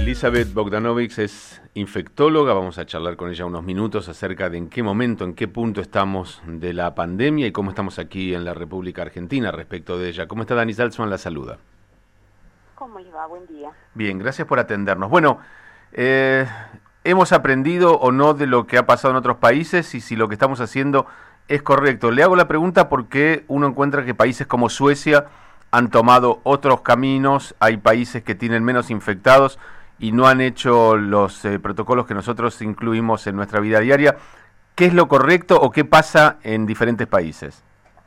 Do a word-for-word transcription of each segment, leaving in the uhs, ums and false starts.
Elizabeth Bogdanovich es infectóloga, vamos a charlar con ella unos minutos acerca de en qué momento, en qué punto estamos de la pandemia y cómo estamos aquí en la República Argentina respecto de ella. ¿Cómo está Dani Salzman? La saluda. ¿Cómo le va? Buen día. Bien, gracias por atendernos. Bueno, eh, ¿hemos aprendido o no de lo que ha pasado en otros países y si lo que estamos haciendo es correcto? Le hago la pregunta porque uno encuentra que países como Suecia han tomado otros caminos, hay países que tienen menos infectados y no han hecho los eh, protocolos que nosotros incluimos en nuestra vida diaria. ¿Qué es lo correcto o qué pasa en diferentes países?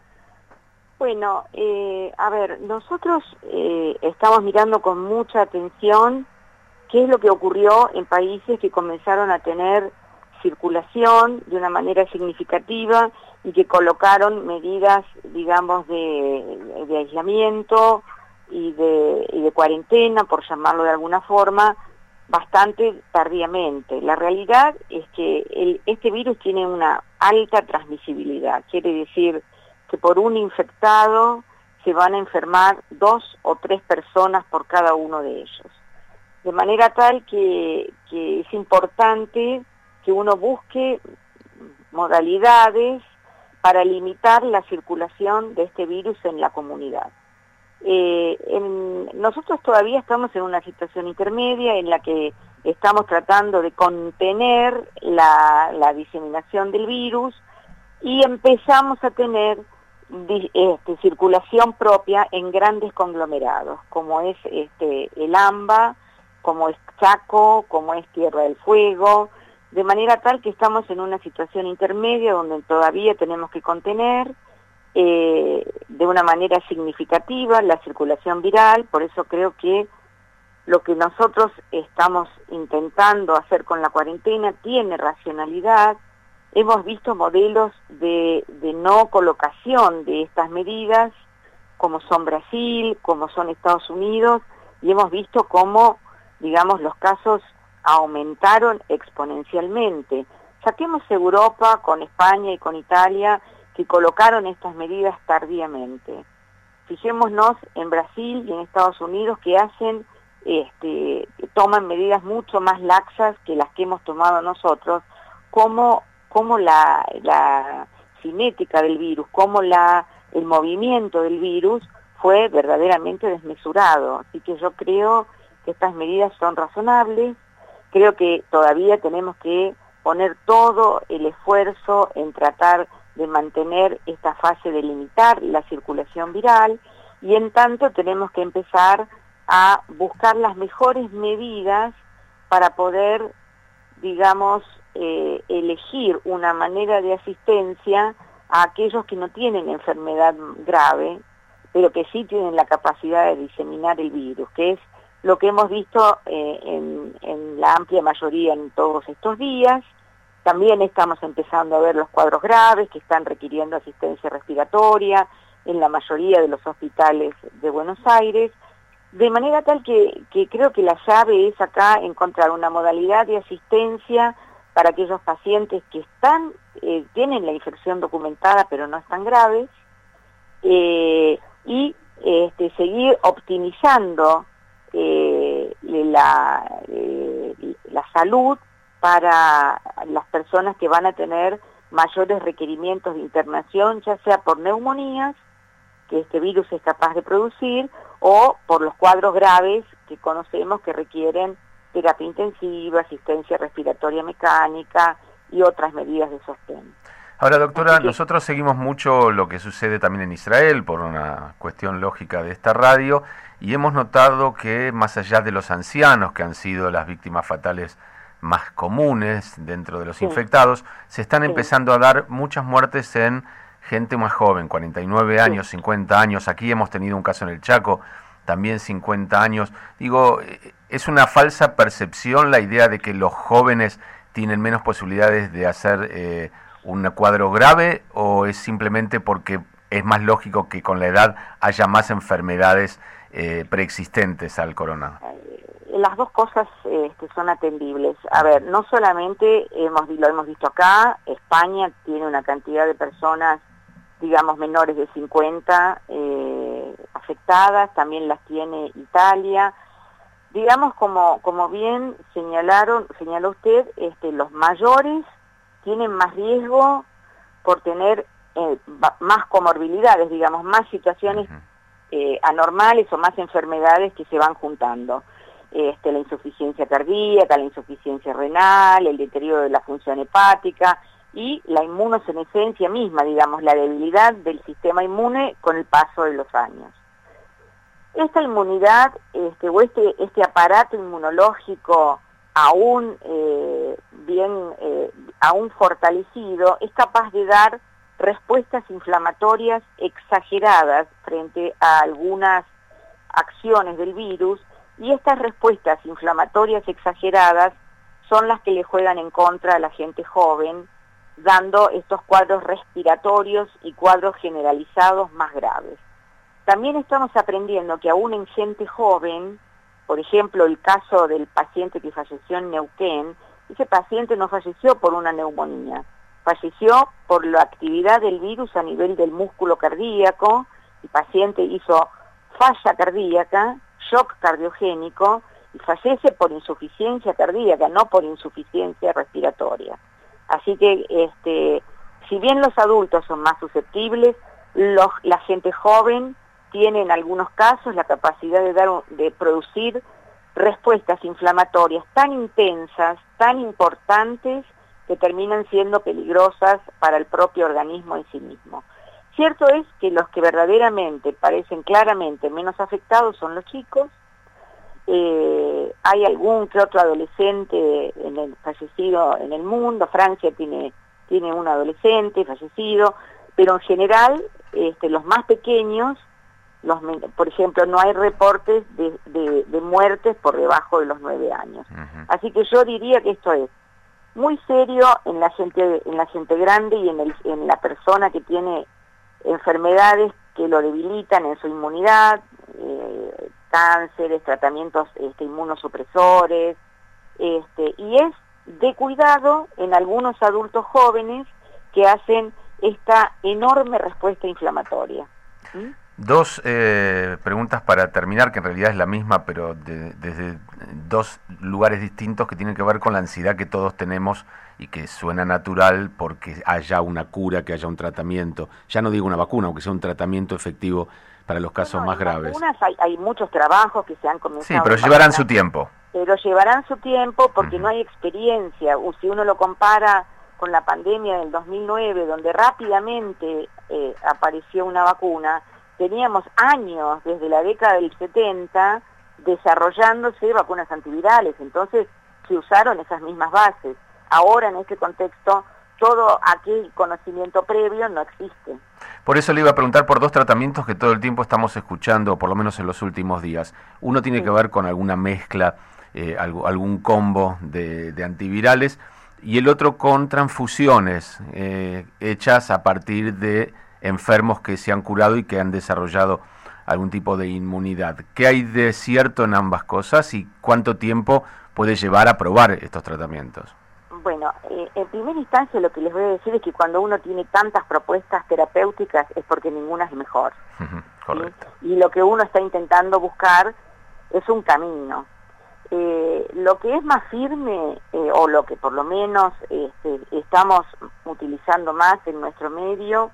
Bueno, eh, a ver, nosotros eh, estamos mirando con mucha atención qué es lo que ocurrió en países que comenzaron a tener circulación de una manera significativa y que colocaron medidas, digamos, de, de aislamiento y de, y de cuarentena, por llamarlo de alguna forma, bastante tardíamente. La realidad es que el, este virus tiene una alta transmisibilidad, quiere decir que por un infectado se van a enfermar dos o tres personas por cada uno de ellos. De manera tal que, que es importante que uno busque modalidades para limitar la circulación de este virus en la comunidad. Eh, en, nosotros todavía estamos en una situación intermedia en la que estamos tratando de contener la, la diseminación del virus y empezamos a tener este, circulación propia en grandes conglomerados, como es este, el AMBA, como es Chaco, como es Tierra del Fuego, de manera tal que estamos en una situación intermedia donde todavía tenemos que contener eh, de una manera significativa la circulación viral. Por eso creo que lo que nosotros estamos intentando hacer con la cuarentena tiene racionalidad. Hemos visto modelos de, de no colocación de estas medidas, como son Brasil, como son Estados Unidos, y hemos visto cómo, digamos, los casos aumentaron exponencialmente. Saquemos Europa con España y con Italia, que colocaron estas medidas tardíamente. Fijémonos en Brasil y en Estados Unidos, que hacen, este, que toman medidas mucho más laxas que las que hemos tomado nosotros, como, como la, la cinética del virus, como la, el movimiento del virus fue verdaderamente desmesurado. Así que yo creo que estas medidas son razonables. Creo que todavía tenemos que poner todo el esfuerzo en tratar de mantener esta fase de limitar la circulación viral y en tanto tenemos que empezar a buscar las mejores medidas para poder, digamos, eh, elegir una manera de asistencia a aquellos que no tienen enfermedad grave, pero que sí tienen la capacidad de diseminar el virus, que es lo que hemos visto eh, en, en la amplia mayoría en todos estos días. También estamos empezando a ver los cuadros graves que están requiriendo asistencia respiratoria en la mayoría de los hospitales de Buenos Aires, de manera tal que, que creo que la llave es acá encontrar una modalidad de asistencia para aquellos pacientes que están, eh, tienen la infección documentada pero no están graves, eh, y este, seguir optimizando Eh, la, eh, la salud para las personas que van a tener mayores requerimientos de internación, ya sea por neumonías, que este virus es capaz de producir, o por los cuadros graves que conocemos que requieren terapia intensiva, asistencia respiratoria mecánica y otras medidas de sostén. Ahora, doctora, que... nosotros seguimos mucho lo que sucede también en Israel por una cuestión lógica de esta radio y hemos notado que más allá de los ancianos, que han sido las víctimas fatales más comunes dentro de los sí. infectados, se están sí. empezando a dar muchas muertes en gente más joven, cuarenta y nueve años, sí. cincuenta años. Aquí hemos tenido un caso en el Chaco, también cincuenta años. Digo, ¿es una falsa percepción la idea de que los jóvenes tienen menos posibilidades de hacer eh, un cuadro grave o es simplemente porque es más lógico que con la edad haya más enfermedades eh, preexistentes al corona? Las dos cosas este, son atendibles. A ver, no solamente hemos, lo hemos visto acá, España tiene una cantidad de personas, digamos, menores de cincuenta eh, afectadas, también las tiene Italia. digamos, como, como bien señalaron, señaló usted, este, los mayores tienen más riesgo por tener eh, más comorbilidades, digamos, más situaciones Uh-huh. eh, anormales o más enfermedades que se van juntando. Este, la insuficiencia cardíaca, la insuficiencia renal, el deterioro de la función hepática y la inmunosenescencia misma, digamos, la debilidad del sistema inmune con el paso de los años. Esta inmunidad, este, o este, este aparato inmunológico aún eh, bien, eh, aún fortalecido, es capaz de dar respuestas inflamatorias exageradas frente a algunas acciones del virus, y estas respuestas inflamatorias exageradas son las que le juegan en contra a la gente joven, dando estos cuadros respiratorios y cuadros generalizados más graves. También estamos aprendiendo que aún en gente joven, por ejemplo, el caso del paciente que falleció en Neuquén, ese paciente no falleció por una neumonía, falleció por la actividad del virus a nivel del músculo cardíaco. El paciente hizo falla cardíaca, shock cardiogénico, y fallece por insuficiencia cardíaca, no por insuficiencia respiratoria. Así que, este, si bien los adultos son más susceptibles, los, la gente joven tiene en algunos casos la capacidad de, dar, de producir respuestas inflamatorias tan intensas, tan importantes, que terminan siendo peligrosas para el propio organismo en sí mismo. Cierto es que los que verdaderamente parecen claramente menos afectados son los chicos. Eh, hay algún que otro adolescente en el fallecido en el mundo. Francia tiene, tiene un adolescente fallecido, pero en general este, los más pequeños, los, por ejemplo, no hay reportes de, de, de muertes por debajo de los nueve años. Uh-huh. Así que yo diría que esto es muy serio en la gente, en la gente grande y en, el, en la persona que tiene enfermedades que lo debilitan en su inmunidad, eh, cánceres, tratamientos este, inmunosupresores, este, y es de cuidado en algunos adultos jóvenes que hacen esta enorme respuesta inflamatoria. ¿Mm? Dos eh, preguntas para terminar, que en realidad es la misma, pero de, desde dos lugares distintos, que tienen que ver con la ansiedad que todos tenemos y que suena natural porque haya una cura, que haya un tratamiento. Ya no digo una vacuna, aunque sea un tratamiento efectivo para los casos bueno, más graves. Hay, hay muchos trabajos que se han comenzado. Sí, pero llevarán vacunar, su tiempo. Pero llevarán su tiempo porque uh-huh. no hay experiencia. Si uno lo compara con la pandemia del dos mil nueve, donde rápidamente eh, apareció una vacuna, teníamos años, desde la década del setenta, desarrollándose vacunas antivirales, entonces se usaron esas mismas bases. Ahora, en este contexto, todo aquel conocimiento previo no existe. Por eso le iba a preguntar por dos tratamientos que todo el tiempo estamos escuchando, por lo menos en los últimos días. Uno tiene sí. que ver con alguna mezcla, eh, algo, algún combo de, de antivirales, y el otro con transfusiones eh, hechas a partir de enfermos que se han curado y que han desarrollado algún tipo de inmunidad. ¿Qué hay de cierto en ambas cosas y cuánto tiempo puede llevar a probar estos tratamientos? Bueno, eh, en primera instancia lo que les voy a decir es que cuando uno tiene tantas propuestas terapéuticas es porque ninguna es mejor. Uh-huh, correcto. ¿Sí? Y lo que uno está intentando buscar es un camino. Eh, lo que es más firme, eh, o lo que por lo menos este, estamos utilizando más en nuestro medio,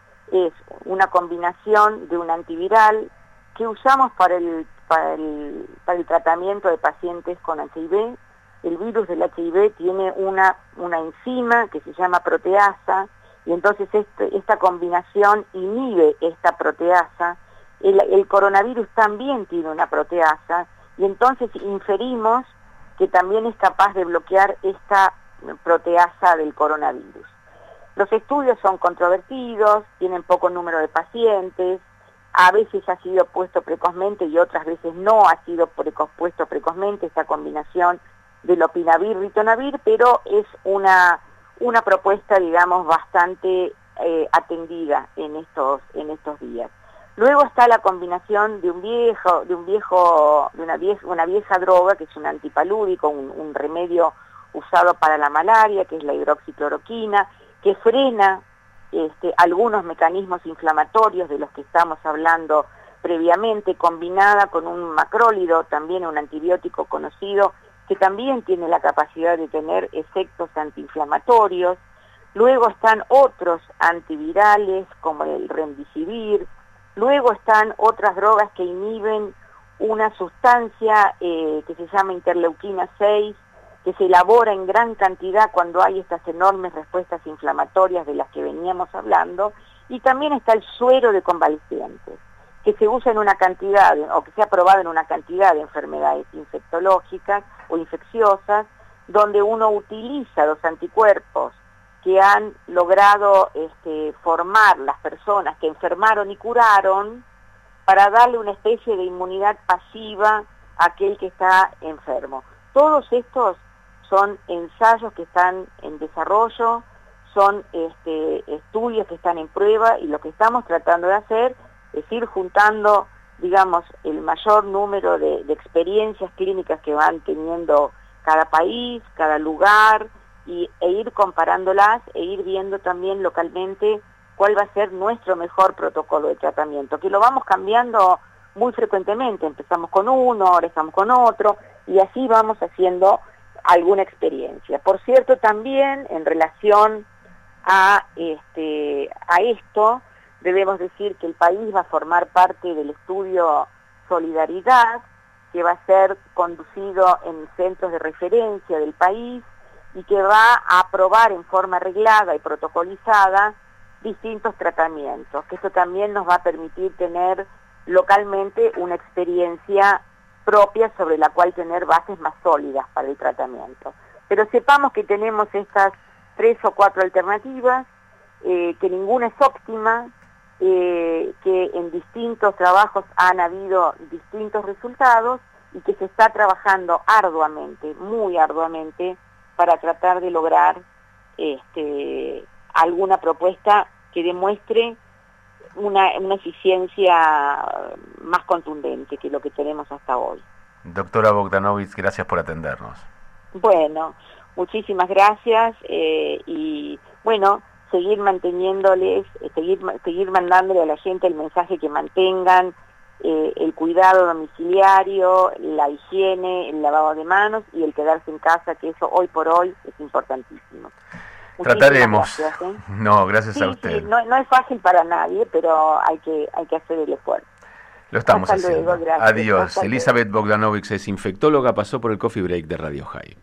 es una combinación de un antiviral que usamos para el, para el, para el tratamiento de pacientes con H I V. El virus del H I V tiene una, una enzima que se llama proteasa, y entonces este, esta combinación inhibe esta proteasa. El, el coronavirus también tiene una proteasa, y entonces inferimos que también es capaz de bloquear esta proteasa del coronavirus. Los estudios son controvertidos, tienen poco número de pacientes, a veces ha sido puesto precozmente y otras veces no ha sido preco- puesto precozmente esta combinación de lopinavir, ritonavir, pero es una, una propuesta, digamos, bastante eh, atendida en estos, en estos días. Luego está la combinación de un viejo, de un viejo, de una vieja, una vieja droga que es un antipalúdico, un, un remedio usado para la malaria, que es la hidroxicloroquina, que frena este, algunos mecanismos inflamatorios de los que estamos hablando previamente, combinada con un macrólido, también un antibiótico conocido, que también tiene la capacidad de tener efectos antiinflamatorios. Luego están otros antivirales, como el remdesivir. Luego están otras drogas que inhiben una sustancia eh, que se llama interleuquina seis, que se elabora en gran cantidad cuando hay estas enormes respuestas inflamatorias de las que veníamos hablando. Y también está el suero de convalecientes, que se usa en una cantidad, o que se ha probado en una cantidad de enfermedades infectológicas o infecciosas, donde uno utiliza los anticuerpos que han logrado este, formar las personas que enfermaron y curaron, para darle una especie de inmunidad pasiva a aquel que está enfermo. Todos estos son ensayos que están en desarrollo, son este, estudios que están en prueba, y lo que estamos tratando de hacer es ir juntando, digamos, el mayor número de, de experiencias clínicas que van teniendo cada país, cada lugar, y, e ir comparándolas e ir viendo también localmente cuál va a ser nuestro mejor protocolo de tratamiento, que lo vamos cambiando muy frecuentemente. Empezamos con uno, ahora estamos con otro, y así vamos haciendo alguna experiencia. Por cierto, también en relación a, este, a esto, debemos decir que el país va a formar parte del estudio Solidaridad, que va a ser conducido en centros de referencia del país y que va a aprobar en forma reglada y protocolizada distintos tratamientos, que esto también nos va a permitir tener localmente una experiencia propia sobre la cual tener bases más sólidas para el tratamiento. Pero sepamos que tenemos estas tres o cuatro alternativas, eh, que ninguna es óptima, eh, que en distintos trabajos han habido distintos resultados y que se está trabajando arduamente, muy arduamente, para tratar de lograr este, alguna propuesta que demuestre una, una eficiencia más contundente que lo que tenemos hasta hoy. Doctora Bogdanovich, gracias por atendernos. Bueno, muchísimas gracias eh, y bueno, seguir manteniéndoles, seguir, seguir mandándole a la gente el mensaje que mantengan eh, el cuidado domiciliario, la higiene, el lavado de manos y el quedarse en casa, que eso hoy por hoy es importantísimo. Trataremos. Gracias, ¿eh? No, gracias sí, a usted. Sí, no, no es fácil para nadie, pero hay que, hay que hacer el esfuerzo. Lo estamos Hasta haciendo. Luego, gracias. Adiós. Hasta Elizabeth Bogdanovich es infectóloga, pasó por el Coffee Break de Radio High.